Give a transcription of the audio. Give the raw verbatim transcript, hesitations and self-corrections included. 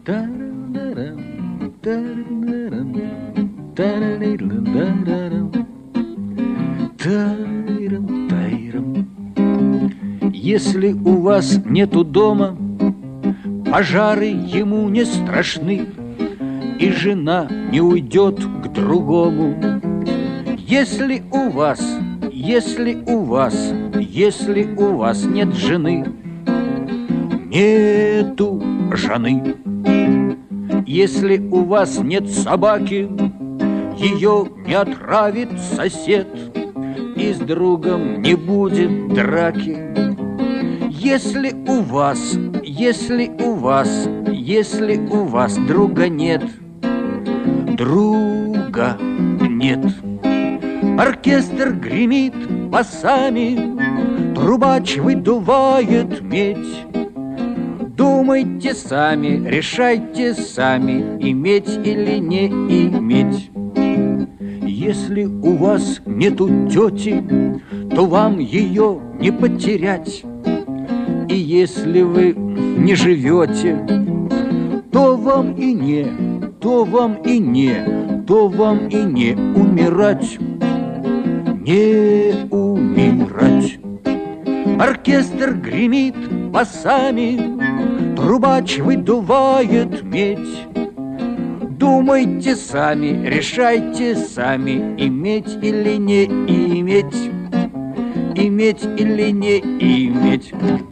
Если у вас нету дома, пожары ему не страшны, и жена не уйдет к другому. Если у вас, если у вас, если у вас нет жены, нету жены. Если у вас нет собаки, ее не отравит сосед, и с другом не будет драки. Если у вас, если у вас, если у вас друга нет, друга нет. Оркестр гремит басами, трубач выдувает медь. Думайте сами, решайте сами, иметь или не иметь. Если у вас нету тети, то вам ее не потерять. И если вы не живете, то вам и не, то вам и не, то вам и не умирать, не умирать. Оркестр гремит басами, трубач выдувает медь. Думайте сами, решайте сами, иметь или не иметь, иметь или не иметь.